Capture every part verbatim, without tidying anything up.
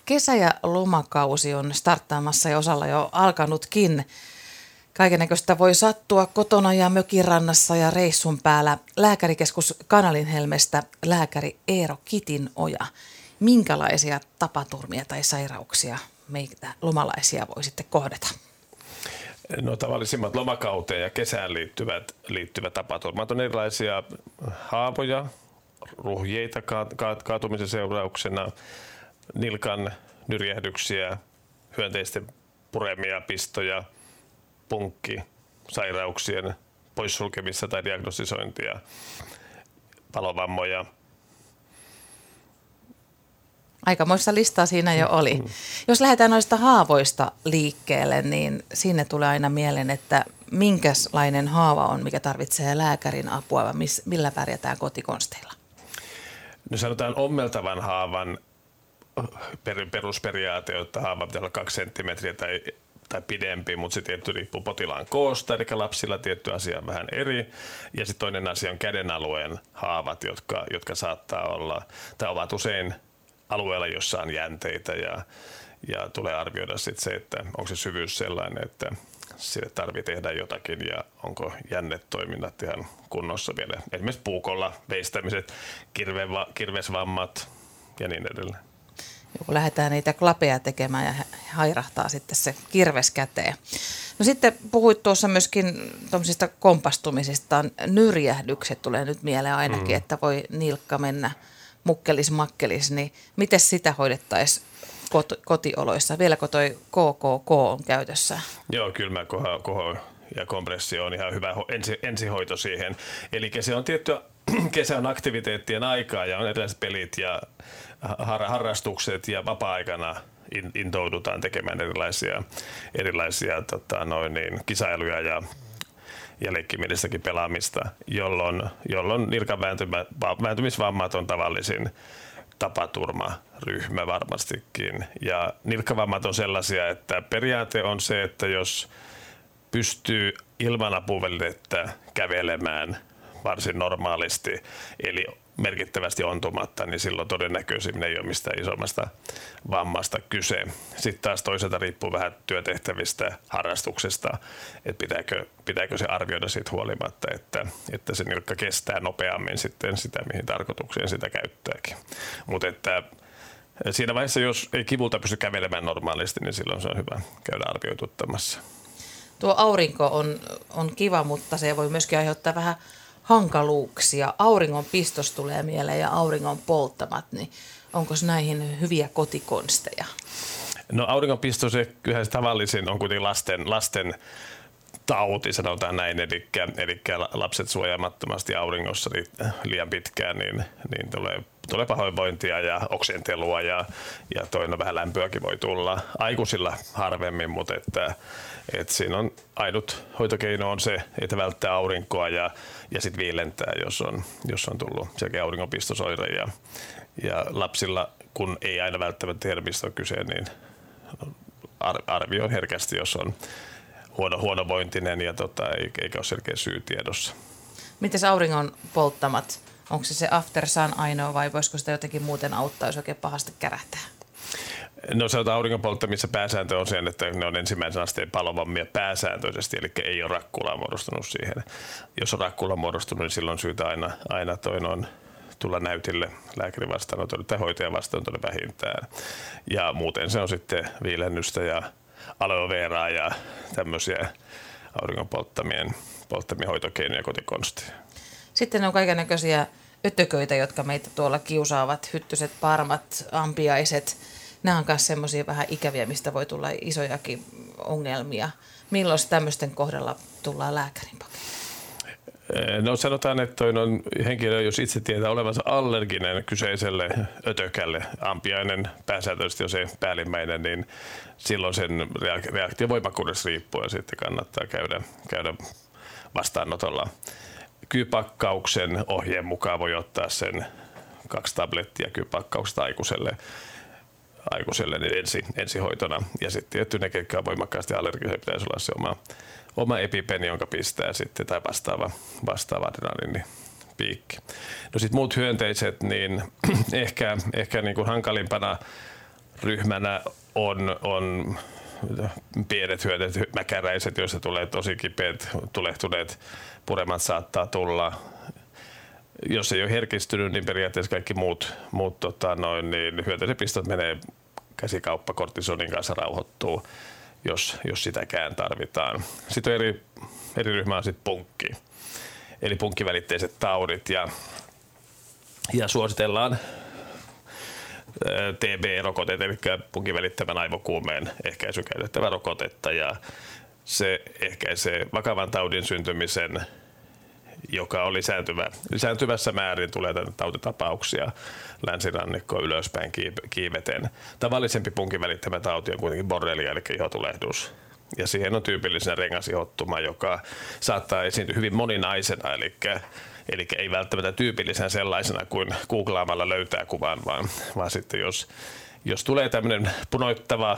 Kesä- ja lomakausi on starttaamassa ja osalla jo alkanutkin. Kaikennäköistä voi sattua kotona ja mökirannassa ja reissun päällä. Lääkärikeskus Kanalinhelmestä lääkäri Eero Kitinoja. Minkälaisia tapaturmia tai sairauksia meitä lomalaisia voi sitten kohdata? No tavallisimmat lomakauteen ja kesään liittyvät, liittyvät tapaturmat on erilaisia haavoja, ruhjeita kaatumisen seurauksena, nilkan nyrjähdyksiä, hyönteisten puremia pistoja, punkki, sairauksien poissulkemista tai diagnostisointia, palovammoja. Aikamoista listaa siinä jo oli. Mm. Jos lähdetään noista haavoista liikkeelle, niin sinne tulee aina mieleen, että minkälainen haava on, mikä tarvitsee lääkärin apua, vai millä pärjätään kotikonsteilla? No sanotaan ommeltavan haavan perusperiaate, että haava pitää olla kaksi senttimetriä tai, tai pidempi, mutta se tietty riippuu potilaan koosta, eli lapsilla tietty asia on vähän eri. Ja sitten toinen asia on käden alueen haavat, jotka, jotka saattaa olla, tai ovat usein alueella, jossa on jänteitä ja, ja tulee arvioida sitten se, että onko se syvyys sellainen, että sille tarvitsee tehdä jotakin ja onko jännetoiminnat ihan kunnossa vielä. Esimerkiksi puukolla veistämiset, kirveva, kirvesvammat ja niin edelleen. Kun lähdetään niitä klapeja tekemään ja hairahtaa sitten se kirves käteen. No sitten puhuit tuossa myöskin tuollaisista kompastumisista. Nyrjähdykset tulee nyt mieleen ainakin, mm. että voi nilkka mennä mukkelis makkelis, niin miten sitä hoidettaisiin kot- kotioloissa? Vieläkö toi K K K on käytössä? Joo, kylmä koho, koho ja kompressio on ihan hyvä ho- ensi, ensihoito siihen. Eli se on tiettyä, kesä on aktiviteettien aikaa ja on erilaiset pelit ja har- harrastukset ja vapaa-aikana in- intoudutaan tekemään erilaisia, erilaisia tota, noin niin, kisailuja ja ja leikkimielistäkin pelaamista, jolloin, jolloin nilkan vääntymisvammat on tavallisin tapaturmaryhmä varmastikin. Ja nilkkavammat on sellaisia, että periaate on se, että jos pystyy ilman apuvälinettä kävelemään varsin normaalisti, eli merkittävästi ontumatta, niin silloin todennäköisimmin ei ole mistään isommasta vammasta kyse. Sitten taas toisaalta riippuu vähän työtehtävistä, harrastuksesta, että pitääkö, pitääkö se arvioida siitä huolimatta, että, että se nilkka kestää nopeammin sitten sitä, mihin tarkoitukseen sitä käyttääkin. Mutta että siinä vaiheessa, jos ei kivulta pysty kävelemään normaalisti, niin silloin se on hyvä käydä arvioituttamassa. Tuo aurinko on, on kiva, mutta se voi myöskin aiheuttaa vähän hankaluuksia. Auringon pistos tulee mieleen ja auringon polttamat, niin onko näihin hyviä kotikonsteja? No auringon pistos, kyllä se tavallisin on kuitenkin lasten, lasten tauti, sanotaan näin, eli, eli lapset suojaamattomasti auringossa liian pitkään, niin, niin tulee, tulee pahoinvointia ja oksentelua ja, ja toinen vähän lämpöäkin voi tulla. Aikuisilla harvemmin, mutta että, että siinä on ainut hoitokeino on se, että välttää aurinkoa ja, ja sitten viilentää, jos on, jos on tullut selkeä auringonpistosoire. Ja, ja lapsilla, kun ei aina välttämättä tiedä, mistä on kyse, niin arvioi herkästi, jos on huono, huonovointinen ja tota, eikä ole selkeä syy tiedossa. Miten auringon polttamat? Onko se se after sun ainoa vai voisiko sitä jotenkin muuten auttaa, jos oikein pahasti kärähtää? No se auringon polttamissa pääsääntö on sen, että ne on ensimmäisen asteen palovammia pääsääntöisesti, eli ei ole rakkulaa muodostunut siihen. Jos on rakkula muodostunut, niin silloin syytä aina, aina toinen on tulla näytille lääkärin vastaanotolle tai hoitajan vastaanotolle vähintään. Ja muuten se on sitten viilennystä ja aloe veraa ja tämmöisiä auringon polttamien, polttamien hoitokeinoja kotikonsteja. Sitten on kaikennäköisiä ötököitä, jotka meitä tuolla kiusaavat, hyttyset, parmat, ampiaiset. Nämä on myös semmoisia vähän ikäviä, mistä voi tulla isojakin ongelmia. Milloin tämmöisten kohdalla tullaan lääkärin pakeille? No sanotaan, että on henkilö, jos itse tietää olevansa allerginen kyseiselle ötökälle, ampiainen pääsääntöisesti on se päällimmäinen, niin silloin sen reaktiovoimakkuudessa riippuu ja sitten kannattaa käydä, käydä vastaanotolla. Kyypakkauksen ohjeen mukaan voi ottaa sen kaksi tablettia kyypakkauksesta aikuiselle, aikuiselle niin ensi, ensihoitona. Ja sitten tietty ne, ketkä on voimakkaasti allergisia, pitäisi olla se oma, oma epipeni, jonka pistää sitten, tai vastaava, vastaava adrenaliinipiikki. No sitten muut hyönteiset, niin ehkä, ehkä niin kuin hankalimpana ryhmänä on, on pienet hyödyt, mäkäräiset, joista tulee tosi kipeät, tulehtuneet puremat saattaa tulla. Jos ei ole herkistynyt, niin periaatteessa kaikki muut, muut tota, noin, niin hyönteisöpistot menee käsikauppa kortisonin kanssa rauhoittuu, jos, jos sitäkään tarvitaan. Sitten on eri, eri ryhmä on sitten punkki, eli punkkivälitteiset taudit, ja, ja suositellaan T B-rokotet, eli punkin välittävän aivokuumeen ehkäisy käytettävä rokotetta, ja se ehkäisee vakavan taudin syntymisen, joka on lisääntyvä, lisääntyvässä määrin tulee tautitapauksia länsirannikkoon ylöspäin kiiveten. Tavallisempi punkin välittävä tauti on kuitenkin borrelia, eli ihotulehdus. Ja siihen on tyypillisenä rengasihotuma, joka saattaa esiintyä hyvin moninaisena, eli, eli ei välttämättä tyypillisenä sellaisena kuin googlaamalla löytää kuvan, vaan, vaan sitten jos, jos tulee tämmöinen punoittava,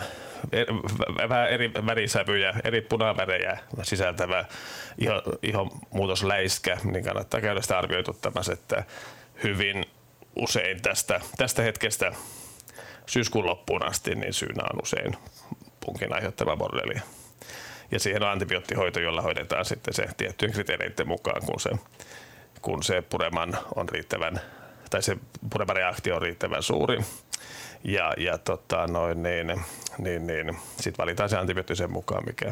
vähän eri värisävyjä, eri punavärejä sisältävä iho, ihomuutosläiskä, niin kannattaa käydä sitä arvioituttamassa, että hyvin usein tästä, tästä hetkestä syyskuun loppuun asti niin syynä on usein punkin aiheuttama borrelia. Ja siihen on antibioottihoito, jolla hoidetaan sitten se tiettyjen kriteereiden mukaan, kun se, kun se pureman on riittävän, tai se pureman reaktio on riittävän suuri. Ja, ja tota, noin, niin, niin, niin, sitten valitaan se antibiootti sen mukaan, mikä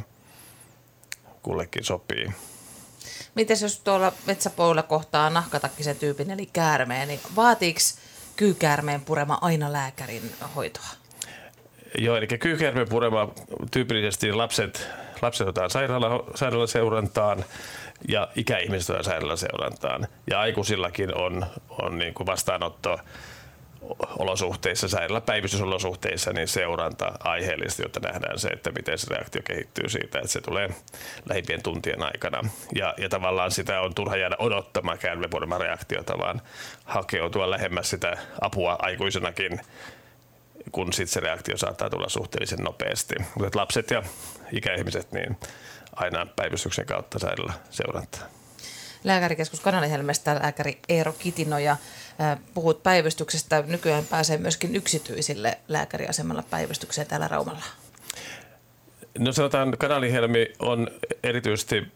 kullekin sopii. Mites jos tuolla metsäpuolella kohtaa nahkatakkisen tyypin eli käärmeen, niin vaatiiko kyykäärmeen purema aina lääkärin hoitoa? Joo, eli kyykäärmeen purema tyypillisesti lapset, lapset otetaan sairaala, sairaalaseurantaan ja ikäihmiset otetaan sairaalaseurantaan. Ja aikuisillakin on, on niin kuin vastaanotto olosuhteissa, sairaalapäivystysolosuhteissa, niin seuranta aiheellisesti, jotta nähdään se, että miten se reaktio kehittyy siitä, että se tulee lähimpien tuntien aikana. Ja, ja tavallaan sitä on turha jäädä odottamaan käärmeenpureman reaktiota, vaan hakeutua lähemmäs sitä apua aikuisenakin, kun sitten se reaktio saattaa tulla suhteellisen nopeasti. Mutta lapset ja ikäihmiset, niin aina päivystyksen kautta sairaala seurantaa. Lääkärikeskus Kanalihelmestä lääkäri Eero Kitinoja. Puhut päivystyksestä. Nykyään pääsee myöskin yksityisille lääkäriasemalla päivystykseen täällä Raumalla. No sanotaan, Kanalihelmi on erityisesti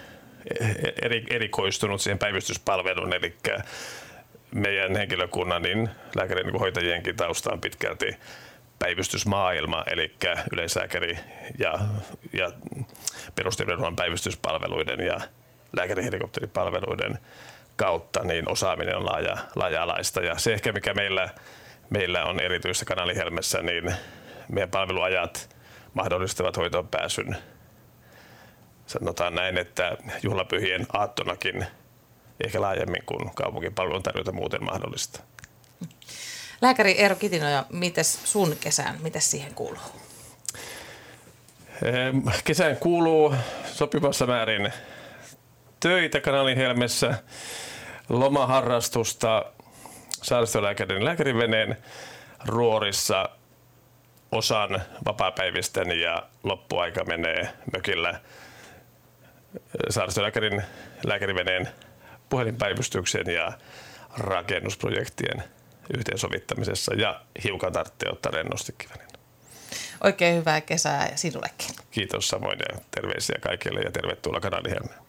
eri, erikoistunut siihen päivystyspalveluun, eli meidän henkilökunnan, niin lääkärin niin hoitajienkin tausta on pitkälti päivystysmaailma, eli yleislääkäri ja, ja perusterveydenhuollon päivystyspalveluiden ja lääkärihelikopteripalveluiden kautta, niin osaaminen on laaja, laaja-alaista. Ja se ehkä, mikä meillä, meillä on erityistä Kanalihelmessä, niin meidän palveluajat mahdollistavat hoitoon pääsyn. Sanotaan näin, että juhlapyhien aattonakin ehkä laajemmin kuin kaupungin palveluntarjota muuten mahdollista. Lääkäri Eero Kitinoja, mites sun kesään, mites siihen kuuluu? Kesään kuuluu sopivassa määrin töitä Kanalihelmessä, lomaharrastusta Saaristolääkärin lääkäriveneen ruorissa, osan vapaapäivisten ja loppuaika menee mökillä Saaristolääkärin lääkäriveneen puhelinpäivystyksen ja rakennusprojektien yhteensovittamisessa ja hiukan tarvitsee ottaa rennostikin välillä. Oikein hyvää kesää sinullekin. Kiitos samoin ja terveisiä kaikille ja tervetuloa Kanalihelmeen.